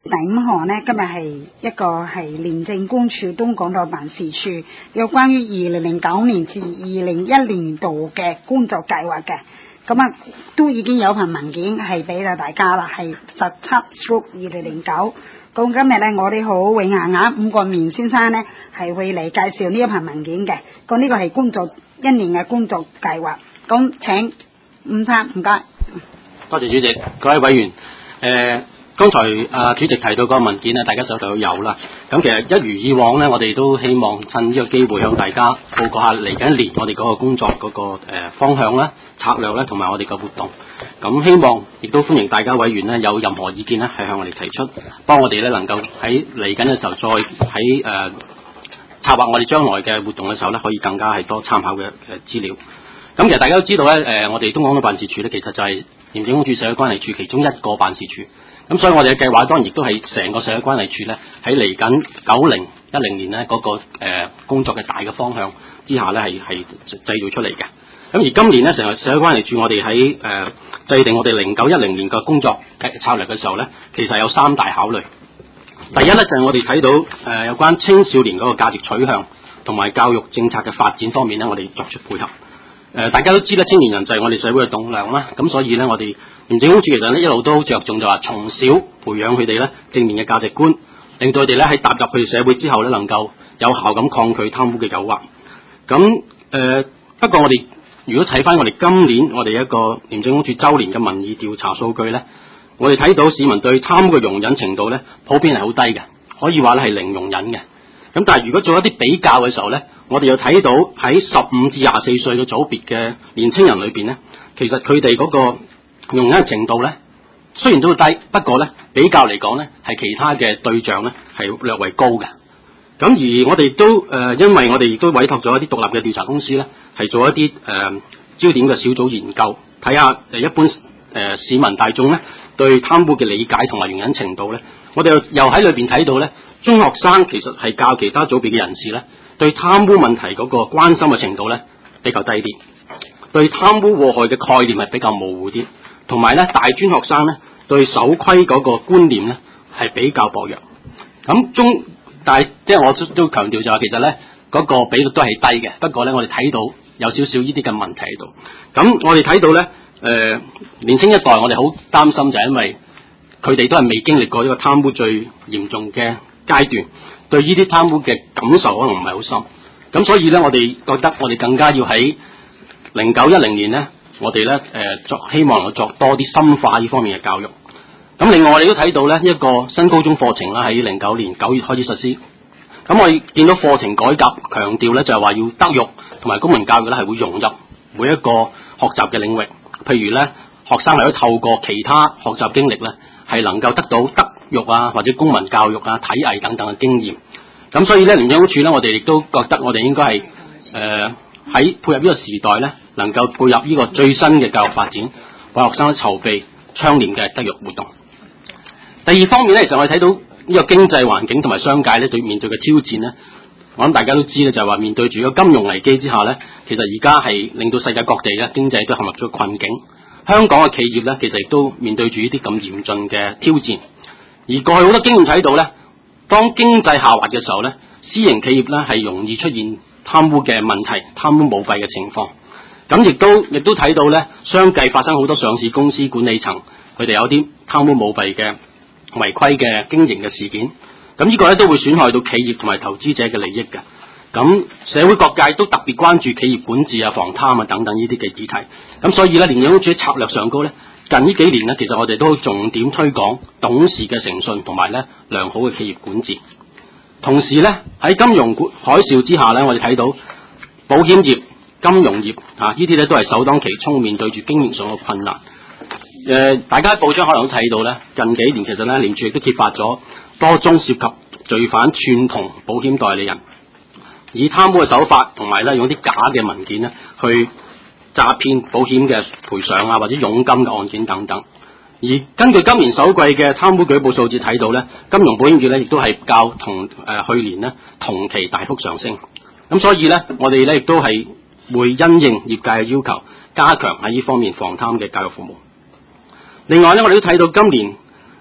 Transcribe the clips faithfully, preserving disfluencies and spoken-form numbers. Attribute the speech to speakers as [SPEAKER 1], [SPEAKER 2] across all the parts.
[SPEAKER 1] 第五項呢，今日係一個係廉政公署東港島辦事處有關於二零零九年至二零一年度嘅工作計劃嘅，咁啊都已經有份文件係俾到大家啦，係十七 stroke 二零零九。咁今日呢，我哋好榮幸啊，伍國棉先生呢係會嚟介紹呢一份文件嘅。咁呢個係工作一年嘅工作計劃。咁請伍生，唔該。
[SPEAKER 2] 多謝主席，各位委員。誒、呃，剛才啊主席提到嗰個文件呢，大家手頭都有啦。咁其實一如以往呢，我哋都希望趁呢個機會向大家報告下嚟緊一年我哋嗰個工作嗰、那個誒、呃、方向啦、策略啦，同埋我哋嘅活動。咁希望亦都歡迎大家委員呢，有任何意見呢，係向我哋提出，幫我哋呢能夠喺嚟緊嘅時候再喺誒、呃、策劃我哋將來嘅活動嘅時候呢，可以更加係多參考嘅誒資料。咁其實大家都知道咧，誒、呃，我哋東港島辦事處咧，其實就係廉政公署社會關係處其中一個辦事處。咁所以我哋嘅計劃當然亦都係成個社會關係處咧，喺嚟緊九零一零年咧嗰、那個誒、呃、工作嘅大嘅方向之下咧，係係製造出嚟嘅。咁而今年咧，成個社會關係處我哋喺誒制定我哋零九一零年嘅工作策略嘅時候咧，其實有三大考慮。第一咧就係、是、我哋睇到誒、呃、有關青少年嗰個價值取向同埋教育政策嘅發展方面咧，我哋作出配合。誒、呃，大家都知咧，青年人就係我哋社會嘅棟樑啦。咁所以咧，我哋廉政公署其實咧一路都着重就話，從小培養佢哋咧正面嘅價值觀，令到佢哋咧喺踏入佢哋社會之後咧，能夠有效咁抗拒貪污嘅誘惑。咁誒、呃，不過我哋如果睇翻我哋今年我哋一個廉政公署周年嘅民意調查數據咧，我哋睇到市民對貪污嘅容忍程度咧，普遍係好低嘅，可以話咧係零容忍嘅。咁但係如果做一啲比較嘅時候咧，我哋又睇到喺十五至廿四歲嘅組別嘅年青人裏邊咧，其實佢哋嗰個容忍程度咧，雖然都低，不過咧比較嚟講咧，係其他嘅對象咧係略為高嘅。咁而我哋都誒、呃，因為我哋亦都委託咗一啲獨立嘅調查公司咧，係做一啲誒、呃、焦點嘅小組研究，睇下誒一般誒、呃、市民大眾咧對貪污嘅理解同埋容忍程度咧，我哋又又喺裏邊睇到咧，中學生其實係較其他組別嘅人士咧，對貪污問題嗰個關心嘅程度咧比較低啲，對貪污禍害嘅概念係比較模糊啲，同埋咧大專學生咧對守規嗰個觀念咧係比較薄弱。咁中但係即係我都都強調就話，其實咧嗰個比率都係低嘅，不過咧我哋睇到有少少呢啲嘅問題喺度。咁我哋睇到咧誒、呃、年輕一代，我哋好擔心就係因為佢哋都係未經歷過呢個貪污最嚴重嘅階段，對呢啲貪污嘅感受可能唔係好深。咁所以咧，我哋覺得我哋更加要喺零九一零年咧，我哋咧誒作希望能夠作多啲深化呢方面嘅教育。咁另外我哋都睇到咧一個新高中課程啦，喺零九年九月開始實施。咁我哋見到課程改革強調咧就係話要德育同埋公民教育咧係會融入每一個學習嘅領域，譬如咧學生係可以透過其他學習經歷咧係能夠得到德育啊或者公民教育啊、體藝等等嘅經驗。咁所以咧廉政公署咧，我哋亦都覺得我哋應該係誒喺配合呢個時代咧，能夠配合呢個最新嘅教育發展，為學生籌備倡廉嘅德育活動。第二方面咧，其實我哋睇到呢個經濟環境同埋商界咧對面對嘅挑戰咧，我諗大家都知咧，就係話面對住個金融危機之下咧，其實而家係令到世界各地咧經濟都陷入咗困境。香港嘅企業咧，其實亦都面對住呢啲咁嚴峻嘅挑戰。而過去好多經驗睇到咧，當經濟下滑嘅時候咧，私營企業咧係容易出現貪污嘅問題、貪污舞弊嘅情況。咁亦都亦都睇到咧，相繼發生好多上市公司管理層佢哋有啲貪污舞弊嘅違規嘅經營嘅事件。咁呢個咧都會損害到企業同埋投資者嘅利益嘅。咁社會各界都特別關注企業管治啊、防貪啊等等呢啲嘅議題。咁所以咧，廉政公署喺策略上高咧，近呢幾年咧，其實我哋都重點推廣董事嘅誠信同埋咧良好嘅企業管治。同時咧，喺金融海嘯之下咧，我哋睇到保險業、金融業啊，呢啲咧都係首當其衝面對住經營上嘅困難。誒、呃，大家喺報章可能都睇到咧，近幾年其實咧廉署亦都揭發咗多宗涉及罪犯串同保險代理人，以貪污嘅手法同埋咧用啲假嘅文件咧去詐騙保險嘅賠償啊，或者佣金嘅案件等等。而根據今年首季嘅貪污舉報數字睇到咧，金融保險業咧亦都係較同誒、呃、去年咧同期大幅上升。咁所以咧，我哋咧亦都係會因應業界嘅要求，加強喺呢方面防貪嘅教育服務。另外咧，我哋都睇到今年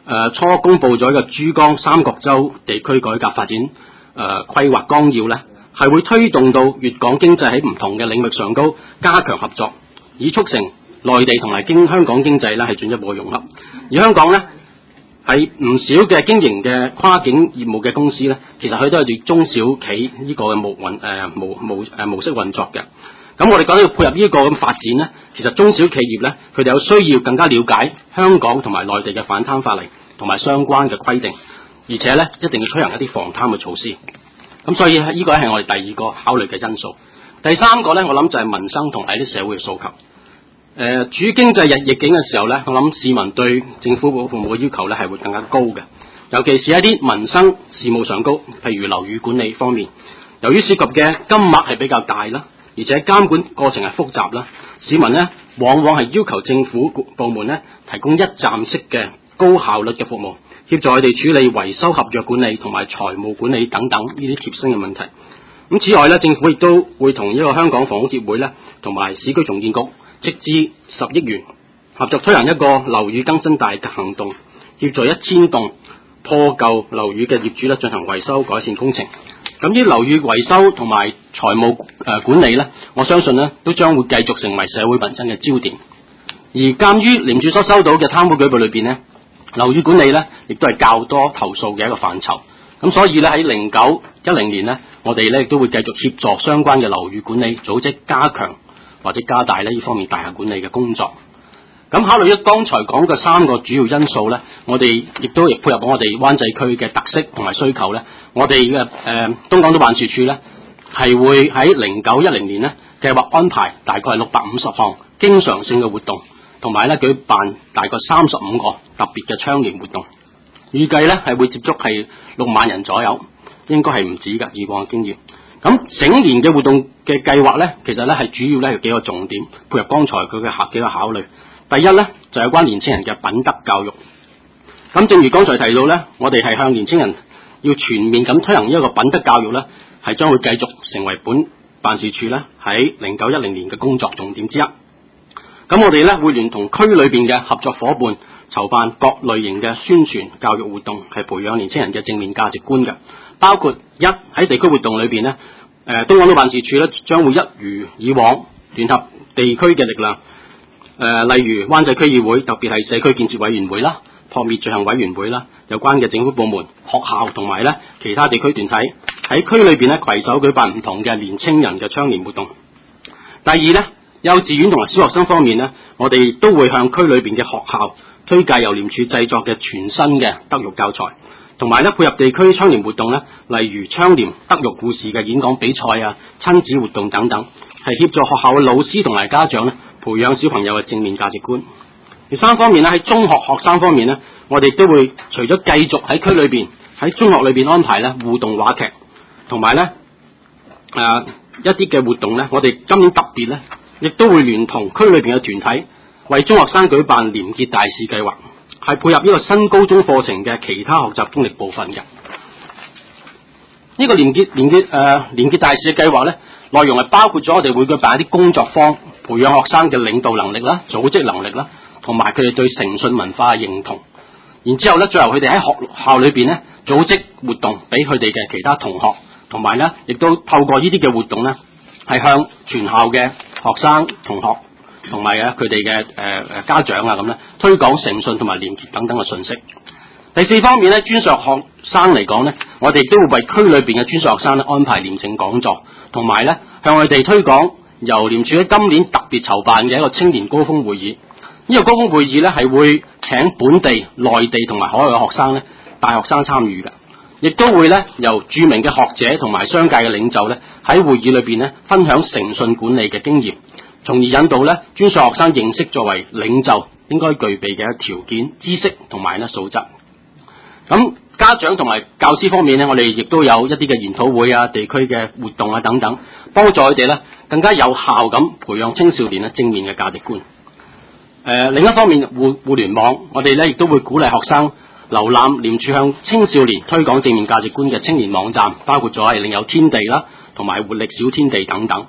[SPEAKER 2] 呃、初公布咗一個珠江三角洲地區改革發展誒、呃、規劃綱要咧，係會推動到粵港經濟喺唔同嘅領域上高加強合作，以促成內地同埋經香港經濟咧係進一步融合。而香港咧係唔少嘅經營嘅跨境業務嘅公司咧，其實佢都係以中小企呢個嘅模運誒模模誒模式運作嘅。咁我哋講到要配合呢一個咁發展咧，其實中小企業咧，佢哋有需要更加了解香港同埋內地嘅反貪法例同埋相關嘅規定，而且咧一定要推行一啲防貪嘅措施。咁所以呢個咧係我哋第二個考慮嘅因素。第三個咧，我諗就係民生同埋啲社會嘅訴求。誒、呃，處於經濟日逆境嘅時候咧，我諗市民對政府服務嘅要求咧係會更加高嘅，尤其是一啲民生事務上高，譬如樓宇管理方面，由於涉及嘅金額係比較大啦。而且監管過程係複雜啦，市民呢往往係要求政府部門呢提供一站式嘅高效率嘅服務，協助佢哋處理維修合約管理同埋財務管理等等呢啲貼身嘅問題。咁此外呢，政府亦都會同一個香港房屋協會呢同埋市區重建局斥資十億元合作推行一個樓宇更新大行動，協助一千棟破舊樓宇嘅業主呢進行維修改善工程。咁啲樓宇維修同埋財務誒、呃、管理咧，我相信咧都將會繼續成為社會民生嘅焦點。而鑑於廉署所收到嘅貪污舉報裏邊咧，樓宇管理咧亦都係較多投訴嘅一個範疇。咁所以咧喺零九一零年咧，我哋咧亦都會繼續協助相關嘅樓宇管理組織加強或者加大呢呢方面大廈管理嘅工作。咁考慮咗剛才講嘅三個主要因素咧，我哋亦都亦配合我哋灣仔區嘅特色同埋需求咧，我哋嘅誒東港島辦事處咧係會喺零九一零年咧計劃安排大概係六百五十項經常性嘅活動，同埋咧舉辦大概三十五個特別嘅倡廉活動，預計咧係會接觸係六萬人左右，應該係唔止㗎，以往嘅經驗。咁整年嘅活動嘅計劃咧，其實咧係主要咧有幾個重點，配合剛才佢嘅考幾個考慮。第一咧就係有關年青人嘅品德教育。咁正如剛才提到咧，我哋係向年青人要全面咁推行呢一個品德教育咧，係將會繼續成為本辦事處咧喺零九一零年嘅工作重點之一。咁我哋咧會聯同區裏邊嘅合作伙伴，籌辦各類型嘅宣傳教育活動，係培養年青人嘅正面價值觀嘅。包括一喺地區活動裏邊咧，誒東港島辦事處咧將會一如以往聯合地區嘅力量。誒、呃，例如灣仔區議會，特別係社區建設委員會啦、撲滅罪行委員會啦，有關嘅政府部門、學校同埋咧其他地區團體喺區裏邊咧攜手舉辦唔同嘅年青人嘅倡廉活動。第二咧，幼稚園同埋小學生方面咧，我哋都會向區裏邊嘅學校推介由廉署製作嘅全新嘅德育教材，同埋咧配合地區倡廉活動咧，例如倡廉德育故事嘅演講比賽啊、親子活動等等，係協助學校嘅老師同埋家長咧培養小朋友嘅正面價值觀。第三方面咧，喺中學學生方面咧，我哋都會除咗繼續喺區裏邊喺中學裏邊安排咧互動話劇，同埋咧誒一啲嘅活動咧，我哋今年特別咧，亦都會聯同區裏邊嘅團體，為中學生舉辦廉潔大使計劃，係配合呢個新高中課程嘅其他學習經歷部分嘅。呢、這個廉潔廉潔誒廉潔大使嘅計劃咧，內容係包括咗我哋會舉辦一啲工作坊，培養學生嘅領導能力啦、組織能力啦，同埋佢哋對誠信文化嘅認同。然之後咧，最後佢哋喺學校裏邊咧組織活動，俾佢哋嘅其他同學，同埋咧亦都透過呢啲嘅活動咧，係向全校嘅學生、同學同埋啊佢哋嘅誒誒家長啊咁咧，推廣誠信同埋廉潔等等嘅信息。第四方面咧，專上學生嚟講咧，我哋亦都會為區裏邊嘅專上學生咧安排廉政講座，同埋咧向佢哋推廣由廉署喺今年特別籌辦嘅一個青年高峰會議。呢、這個高峰會議咧係會請本地、內地同埋海外嘅學生咧、大學生參與嘅，亦都會咧由著名嘅學者同埋商界嘅領袖咧喺會議裏邊咧分享誠信管理嘅經驗，從而引導咧專上學生認識作為領袖應該具備嘅條件、知識同埋咧素質。咁家長同埋教師方面咧，我哋亦都有一啲嘅研討會啊、地區嘅活動啊等等，幫助佢哋咧更加有效咁培養青少年咧正面嘅價值觀。誒、呃、另一方面，互互聯網，我哋咧亦都會鼓勵學生瀏覽廉署向青少年推廣正面價值觀嘅青年網站，包括咗係另有天地啦，同埋活力小天地等等。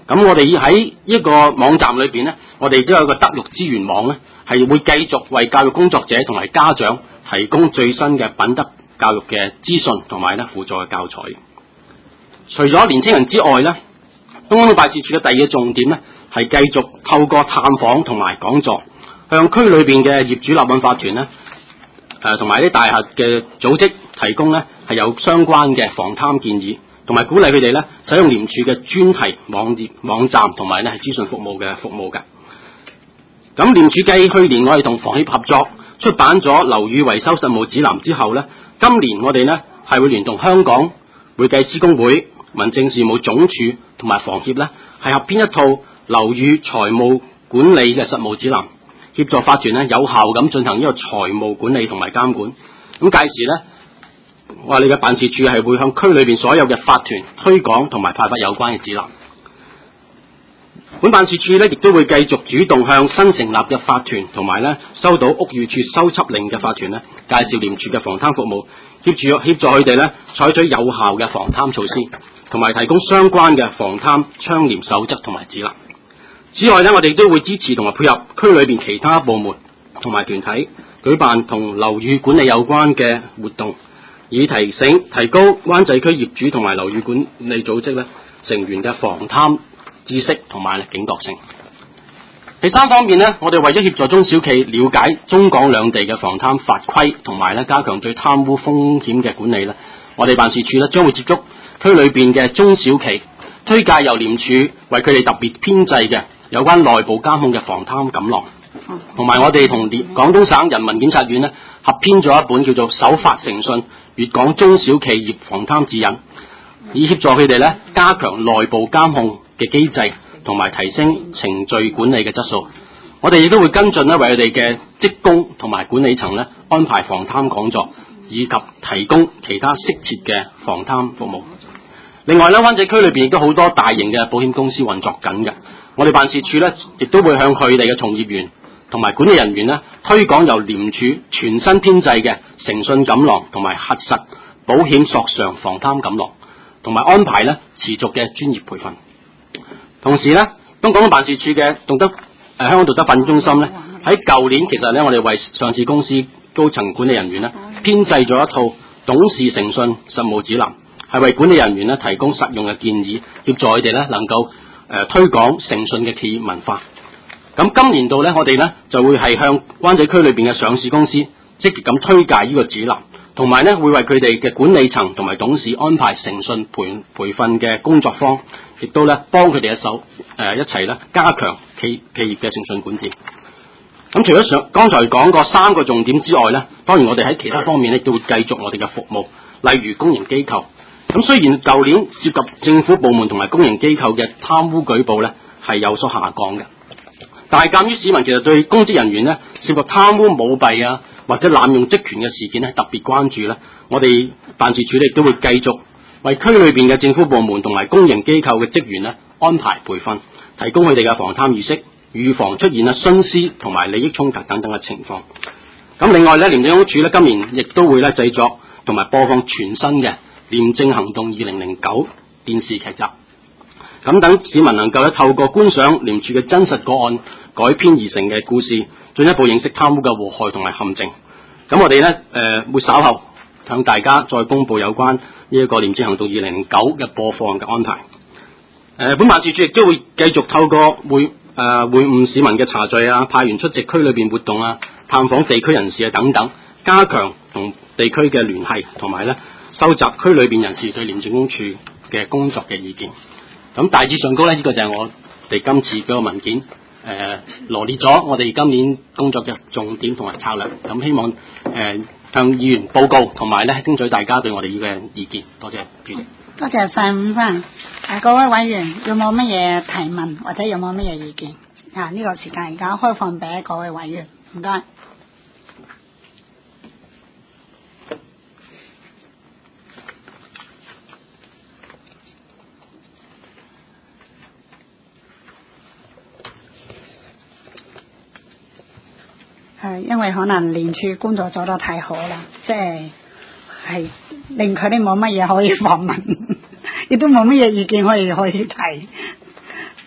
[SPEAKER 2] 咁我哋喺一個網站裏邊咧，我哋都有個德育資源網咧，係會繼續為教育工作者同埋家長提供最新嘅品德教育嘅資訊同埋咧輔助嘅教材。除咗年青人之外咧，東港島辦事處嘅第二個重點咧，係繼續透過探訪同埋講座，向區裏邊嘅業主立案法團咧，誒同埋啲大廈嘅組織提供咧係有相關嘅防貪建議，同埋鼓勵佢哋咧使用廉署嘅專題網頁網站同埋咧係資訊服務嘅服務嘅。咁廉署繼去年我哋同房協合作出版咗樓宇維修實務指南之後咧，今年我哋咧係會聯同香港會計師公會、民政事務總署同埋房協咧係合編一套樓宇財務管理嘅實務指南，協助法團咧有效咁進行呢個財務管理同埋監管。咁屆時咧，我哋嘅辦事處係會向區裏邊所有嘅法團推廣同埋派發有關嘅指南。本辦事處咧亦都會繼續主動向新成立嘅法團同埋咧收到屋宇署收葺令嘅法團咧介紹廉署嘅防貪服務，協助協助佢哋咧採取有效嘅防貪措施，同埋提供相關嘅防貪倡廉守則同埋指南。此外咧，我哋都會支持同埋配合區裏邊其他部門同埋團體舉辦同樓宇管理有關嘅活動，以提醒提高灣仔區業主同埋樓宇管理組織咧成員嘅防貪知識同埋警覺性。第三方面呢，我哋為咗協助中小企了解中港兩地嘅防貪法規，同埋咧加強對貪污風險嘅管理咧，我哋辦事處咧將會接觸區裏邊嘅中小企，推介由廉署為佢哋特別編製嘅有關內部監控嘅防貪錦囊，同埋我哋同廣東省人民檢察院咧合編咗一本叫做《守法誠信粵港中小企業防貪指引》，以協助佢哋咧加強內部監控嘅機制，同埋提升程序管理嘅質素。我哋亦都會跟進咧，為佢哋嘅職工同埋管理層咧安排防貪講座，以及提供其他適切嘅防貪服務。另外咧，灣仔區裏邊亦都好多大型嘅保險公司運作緊嘅，我哋辦事處咧亦都會向佢哋嘅從業員同埋管理人員咧推廣由廉署全新編製嘅誠信錦囊同埋核實保險索償防貪錦囊，同埋安排咧持續嘅專業培訓。同時咧，東港島辦事處嘅道德誒、呃、香港道德發展中心咧，喺舊年其實咧，我哋為上市公司高層管理人員咧編製咗一套董事誠信實務指南，係為管理人員咧提供實用嘅建議，協助佢哋咧能夠誒、呃、推廣誠信嘅企業文化。咁今年度咧，我哋咧就會係向灣仔區裏邊嘅上市公司積極咁推介呢個指南，同埋咧會為佢哋嘅管理層同埋董事安排誠信培培訓嘅工作坊，亦都咧幫佢哋一手誒、呃、一齊咧加強企企業嘅誠信管治。咁除咗上剛才講過三個重點之外咧，當然我哋喺其他方面咧都會繼續我哋嘅服務，例如公營機構。咁雖然舊年涉及政府部門同埋公營機構嘅貪污舉報咧係有所下降嘅，但係鑑於市民其實對公職人員咧涉及貪污舞弊啊或者濫用職權嘅事件咧特別關注咧，我哋辦事處亦都會繼續為區裏邊嘅政府部門同埋公營機構嘅職員咧安排培訓，提供佢哋嘅防貪意識，預防出現啊徇私同埋利益衝突等等嘅情況。咁另外咧，廉政公署咧今年亦都會咧製作同埋播放全新嘅廉政行動二零零九電視劇集，咁等市民能夠咧透過觀賞廉署嘅真實個案改編而成嘅故事，進一步認識貪污嘅禍害同埋陷阱。咁我哋咧誒會稍後向大家再公布有關呢一個廉政行動二零零九嘅播放嘅安排。誒、呃，本辦事處亦都會繼續透過會誒、呃、會晤市民嘅茶敘啊，派員出席區裏邊活動啊，探訪地區人士啊等等，加強同地區嘅聯繫，同埋咧收集區裏邊人士對廉政公署嘅工作嘅意見。咁大致上高咧，呢、這個就係我哋今次嗰個文件誒、呃、羅列咗我哋今年工作嘅重點同埋策略。咁希望誒、呃、向議員報告，同埋咧聽取大家對我哋呢個意見。多謝主席。
[SPEAKER 1] 多謝晒伍生。誒，各位委員有冇乜嘢提問或者有冇乜嘢意見？啊，呢、這個時間而家開放俾各位委員，唔該。係因為可能廉署工作做得太好啦，即係係令佢哋冇乜嘢可以訪問，亦都冇乜嘢意見可以可以提。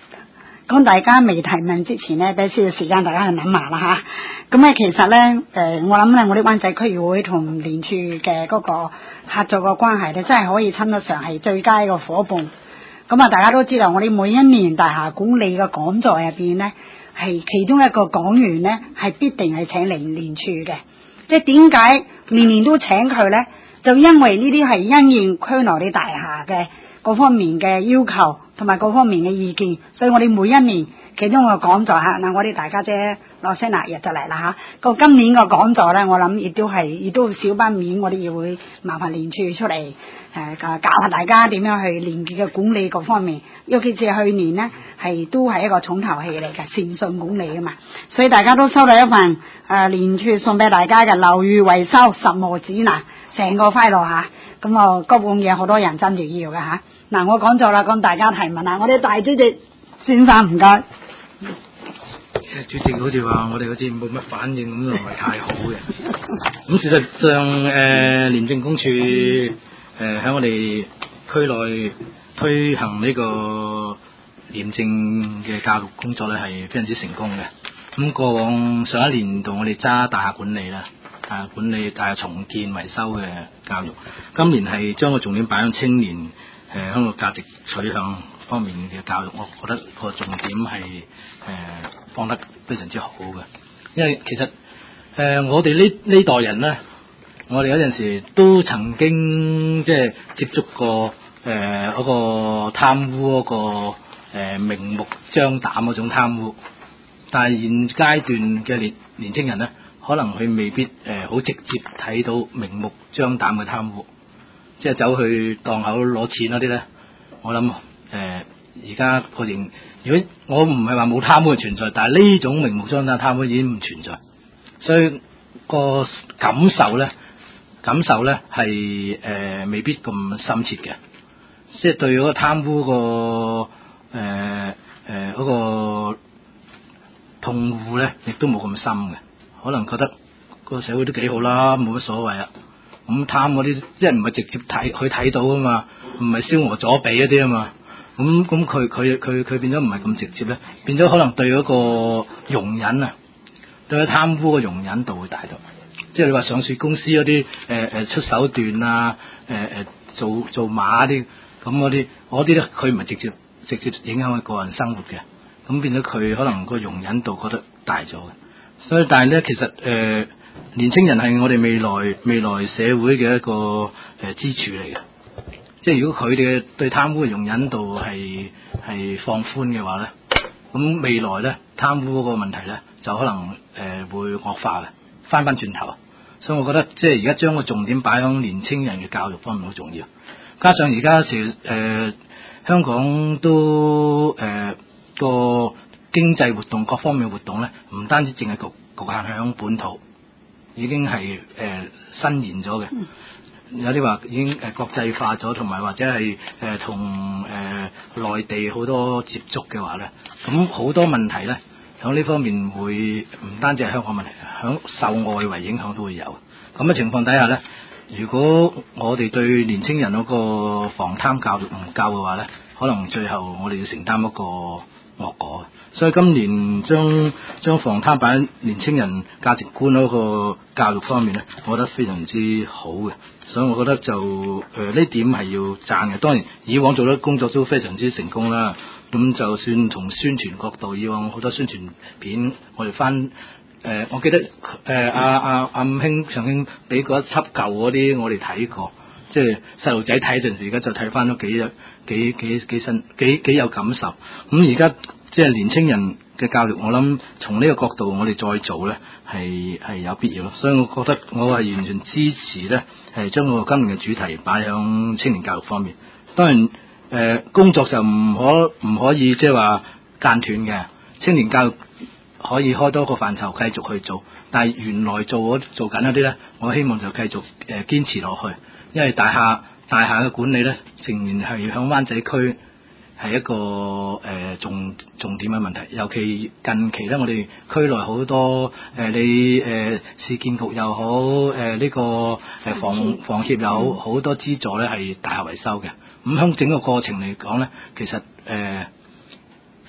[SPEAKER 1] 咁大家未提問之前咧，俾少少時間大家去諗下啦吓。咁咧其實咧，誒、呃、我諗咧，我哋灣仔區議會同廉署嘅嗰個合作嘅關係咧，真係可以稱得上係最佳嘅夥伴。咁啊，大家都知道，我哋每一年大廈管理嘅講座入邊咧，係其中一個講員咧，係必定係請嚟廉署嘅。即係點解年年都請佢咧？就因為呢啲係因應區內啲大廈嘅各方面嘅要求同埋各方面嘅意見，所以我哋每一年其中個講座嚇，嗱我哋大家姐羅西娜日就嚟啦嚇。個今年個講座咧，我諗亦都係亦都少不免我哋亦會麻煩廉署出嚟誒、呃、教下大家點樣去廉潔嘅管理各方面，尤其是去年呢，係都係一個重頭戲嚟嘅善信管理啊嘛，所以大家都收到一份誒廉署送俾大家嘅樓宇維修實務指南，成個 file 嚇，咁我嗰本嘢好多人爭住要嘅嚇。嗱、啊、我講咗啦，咁大家提問啊，我哋大主席先生唔該。
[SPEAKER 3] 主席好似話我哋好似冇乜反應咁，唔係太好嘅。咁事實上，誒、呃、廉政公署誒喺我哋區內推行呢個廉政嘅教育工作咧，係非常之成功嘅。咁過往上一年度我哋揸大廈管理啦，大廈管理、大廈重建、維修嘅教育。今年係將個重點擺喺青年誒香港價值取向方面嘅教育，我覺得個重點係誒、呃、放得非常之好嘅。因為其實誒、呃、我哋呢呢代人咧，我哋有陣時都曾經即係接觸過誒嗰個貪污嗰個。誒、呃、明目張膽嗰種貪污，但係現階段嘅年年青人咧，可能佢未必誒好、呃、直接睇到明目張膽嘅貪污，即係走去檔口攞錢嗰啲咧。我諗誒而家個形，如果我唔係話冇貪污嘅存在，但係呢種明目張膽嘅貪污已經唔存在，所以個感受咧，感受咧係誒未必咁深切嘅，即係對嗰個貪污個。誒誒嗰個痛惡咧，亦都冇咁深嘅，可能覺得個社會都幾好啦，冇乜所謂啊。咁貪嗰啲，即係唔係直接睇去睇到啊嘛，唔係燒鵝左臂嗰啲啊嘛。咁咁佢佢佢佢變咗唔係咁直接咧，變咗可能對嗰個容忍啊，對個貪污嘅容忍度會大到。即係你話上市公司嗰啲誒誒出手段啊，誒、呃、誒做做馬啲咁嗰啲，嗰啲咧佢唔係直接。直接影響佢個人生活嘅，咁變咗佢可能個容忍度覺得大咗嘅，所以但係咧其實誒、呃、年青人係我哋未來未來社會嘅一個誒、呃、支柱嚟嘅，即係如果佢哋對貪污嘅容忍度係係放寬嘅話咧，咁未來咧貪污嗰個問題咧就可能誒、呃、會惡化嘅，翻翻轉頭，所以我覺得即係而家將個重點擺喺年青人嘅教育方面好重要，加上而家時誒。呃香港都誒、呃、個經濟活動各方面活動咧，唔單止淨係局局限喺本土，已經係誒、呃、伸延咗嘅。有啲話已經誒國際化咗，同埋或者係誒同誒內地好多接觸嘅話咧，咁好多問題咧喺呢方面會唔單止係香港問題，響受外圍影響都會有。咁嘅情況底下咧。如果我哋對年青人嗰個防貪教育唔夠嘅話咧，可能最後我哋要承擔一個惡果。所以今年將將防貪擺喺年青人價值觀嗰個教育方面咧，我覺得非常之好嘅。所以我覺得就誒呢、呃、點係要讚嘅。當然以往做得工作都非常之成功啦。咁就算從宣傳角度，以往好多宣傳片我哋翻。誒、呃，我記得誒阿阿阿五兄曾經俾過一輯舊嗰啲，我哋睇過，即係細路仔睇陣時，而家就睇翻都幾幾幾幾新，幾幾有感受。咁而家即係年青人嘅教育，我諗從呢個角度，我哋再做咧，係係有必要咯。所以我覺得我係完全支持咧，係將個今年嘅主題擺響青年教育方面。當然誒、呃，工作就唔可唔可以即係話間斷嘅，青年教育。可以開多個範疇繼續去做，但係原來做做緊嗰啲咧，我希望就繼續誒堅持落去，因為大廈大廈嘅管理咧，仍然係響灣仔區係一個誒、呃、重重點嘅問題。尤其近期咧，我哋區內好多誒、呃、你誒、呃、市建局又好，誒、呃、呢、這個誒房房協又好，好多資助咧係大廈維修嘅。咁響整個過程嚟講咧，其實誒。呃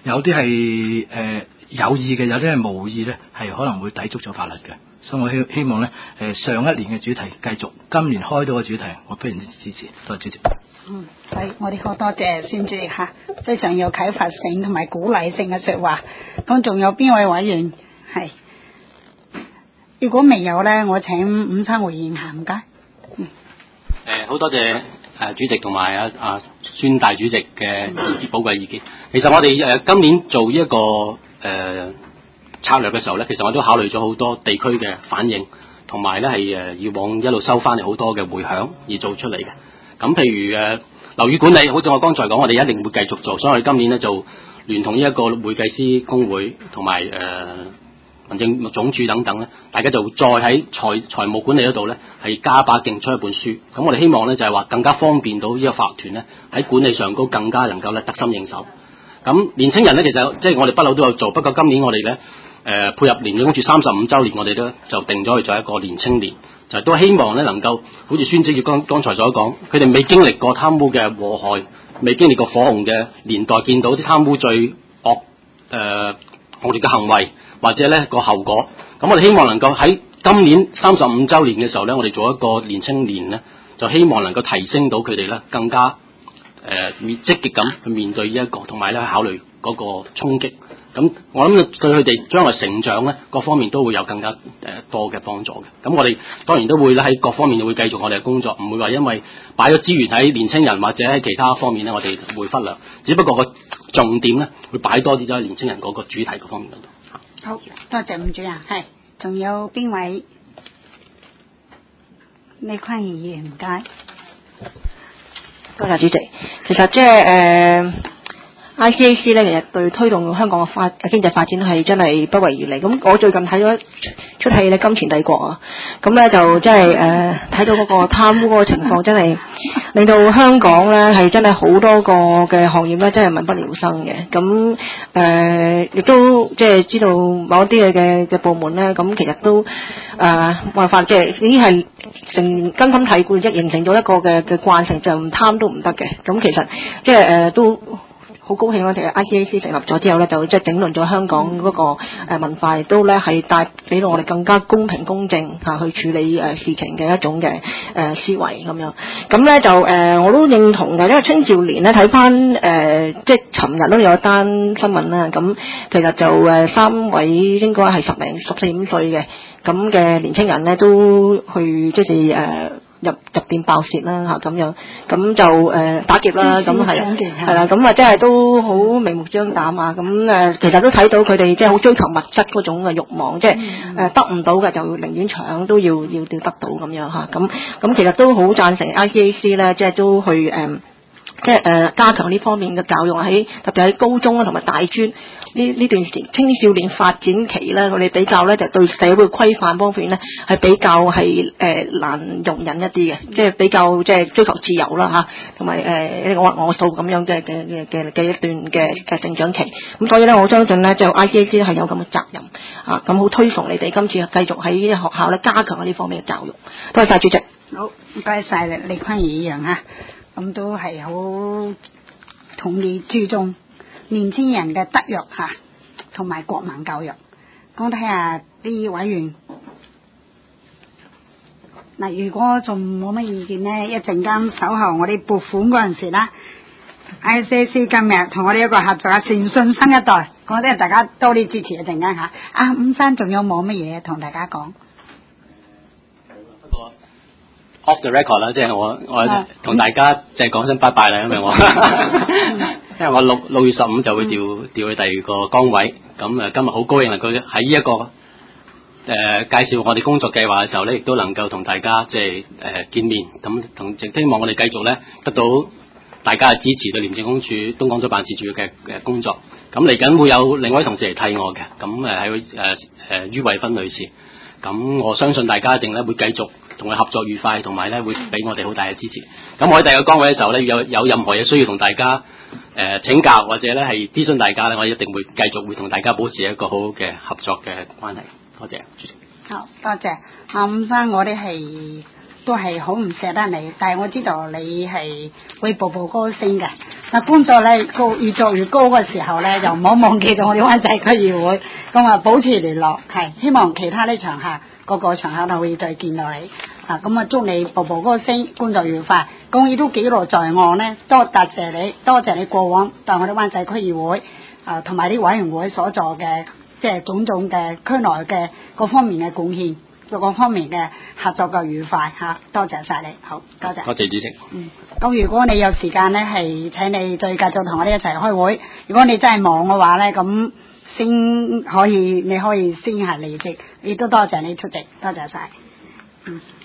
[SPEAKER 3] 有啲係誒有意嘅，有啲係無意咧，係可能會抵觸咗法律嘅。所以我希希望咧，誒上一年嘅主題繼續，今年開到嘅主題，我非常之支持。多謝主席。
[SPEAKER 1] 嗯，係，我哋好多謝孫主席嚇，非常有啟發性同埋鼓勵性嘅説話。咁仲有邊位委員係？如果未有咧，我請伍生回應下，唔該。嗯。
[SPEAKER 2] 誒，好多謝誒主席同埋啊啊孫大主席嘅寶貴意見。其實我哋誒、呃、今年做呢、這、一個誒。呃策略嘅時候咧，其實我都考慮咗好多地區嘅反應，同埋咧係誒以往一路收翻嚟好多嘅迴響而做出嚟嘅。咁譬如誒、呃、樓宇管理，好似我剛才講，我哋一定會繼續做，所以我哋今年咧就聯同呢一個會計師公會同埋誒民政總署等等咧，大家就再喺財財務管理嗰度咧係加把勁出一本書。咁我哋希望咧就係、是、話更加方便到呢個法團咧喺管理上高更加能夠咧得心應手。咁年青人咧其實即係我哋不嬲都有做，不過今年我哋咧。誒、呃、配合廉政公署三十五週年，我哋都就定咗去做一個年青年，就係、都希望咧能夠好似孫主席剛剛才所講，佢哋未經歷過貪污嘅禍害，未經歷過火紅嘅年代，見到啲貪污最惡誒惡劣嘅行為，或者咧個後果。咁我哋希望能夠喺今年三十五週年嘅時候咧，我哋做一個年青年咧，就希望能夠提升到佢哋咧更加誒面、呃、積極咁去面對呢、這、一個，同埋咧考慮嗰個衝擊。咁我諗對佢哋將來成長咧，各方面都會有更加誒、呃、多嘅幫助嘅。咁我哋當然都會咧喺各方面會繼續我哋嘅工作，唔會話因為擺咗資源喺年青人或者喺其他方面咧，我哋會忽略。只不過個重點咧會擺多啲咗喺年青人嗰個主題嗰方面度。
[SPEAKER 1] 好多謝伍主任，係仲有邊位？李坤儀議員唔該。
[SPEAKER 4] 多謝主席。其實即係誒。I C A C 咧，其實對推動香港嘅發經濟發展係真係不遺餘力。咁我最近睇咗出戲咧《金錢帝國》啊，咁咧就即係誒睇到嗰個貪污嗰個情況，真係令到香港咧係真係好多個嘅行業咧真係民不聊生嘅。咁誒亦都即係知道某一啲嘅嘅嘅部門咧，咁其實都誒冇辦法，即係已經係成根深蒂固，即係形成咗一個嘅嘅慣性，就唔貪都唔得嘅。咁其實即係誒都。好高興啦！其實 I C A C 成立咗之後咧，就即係整頓咗香港嗰個誒文化，亦都咧係帶俾到我哋更加公平公正嚇去處理誒事情嘅一種嘅誒思維咁樣。咁咧就誒我都認同嘅，因為青少年咧睇翻誒即係尋日都有一單新聞啦。咁其實就誒三位應該係十零十四五歲嘅咁嘅年青人咧，都去即係誒。入入店爆竊啦嚇咁樣，咁就誒、呃、打劫啦，咁係係啦，咁啊即係都好明目張膽啊！咁誒其實都睇到佢哋即係好追求物質嗰種嘅慾望，即係誒得唔到嘅就寧願搶都要要要得到咁樣嚇。咁咁其實都好贊成 I C A C 咧，即係都去誒、呃、即係誒、呃、加強呢方面嘅教育喺特別喺高中啦同埋大專。呢呢段時青少年發展期咧，我哋比較咧就對社會規範方面咧係比較係誒、呃、難容忍一啲嘅，即係比較即係追求自由啦嚇，同埋誒我我素咁樣嘅嘅嘅嘅嘅一段嘅嘅成長期。咁所以咧，我相信咧，就 I C A C 係有咁嘅責任啊，咁好推崇你哋今次繼續喺學校咧加強喺呢方面嘅教育。多謝晒主席。
[SPEAKER 1] 好，唔該晒李李坤儀議員嚇，咁都係好同意注重年輕人嘅德育嚇，同埋國民教育。講睇下啲委員嗱，如果仲冇乜意見呢，一陣間稍後我哋撥款嗰陣時啦 ，I C A C 今日同我哋一個合作啊，善信新一代，講啲大家多啲支持一陣間嚇。啊，伍生仲有冇乜嘢同大家講？
[SPEAKER 2] 不過 off the record 啦，即係我我同大家即係講聲拜拜啦，因為我。因為我六六月十五就會調、嗯、調去第二個崗位，咁誒今日好高興啊！佢喺呢一個誒、呃、介紹我哋工作計劃嘅時候咧，亦都能夠同大家即係誒見面，咁同亦希望我哋繼續咧得到大家嘅支持，對廉政公署東港島辦事處嘅嘅工作。咁嚟緊會有另外一位同事嚟替我嘅，咁誒係誒誒于慧芬女士。咁我相信大家一定咧會繼續同佢合作愉快，同埋咧會俾我哋好大嘅支持。咁我喺第二個崗位嘅時候咧，有有任何嘢需要同大家誒、呃、請教或者咧係諮詢大家咧，我一定會繼續會同大家保持一個好好嘅合作嘅關係。多謝主席。
[SPEAKER 1] 好，多謝阿伍生，我哋係都係好唔捨得你，但係我知道你係會步步高升嘅。嗱，工作咧高越做越高嘅時候咧，又唔好忘記咗我哋灣仔區議會，咁啊保持聯絡，係希望其他啲場合個個場合都可以再見到你。啊，咁啊祝你步步高升，工作愉快，咁亦都記錄在案咧。多謝謝你，多謝你過往對我哋灣仔區議會啊同埋啲委員會所做嘅即係種種嘅區內嘅各方面嘅貢獻。各方面嘅合作嘅愉快嚇，多謝晒你，好多謝。
[SPEAKER 2] 多謝主席。
[SPEAKER 1] 嗯，咁如果你有時間咧，係請你再繼續同我哋一齊開會。如果你真係忙嘅話咧，咁先可以，你可以先行離席。亦都多謝你出席，多謝晒。嗯。